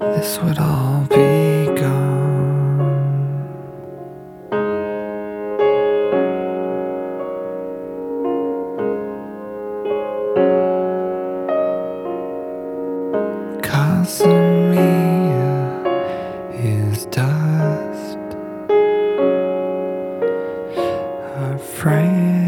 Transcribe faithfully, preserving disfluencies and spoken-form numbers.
this would all be gone. Casamia is dust. Our friend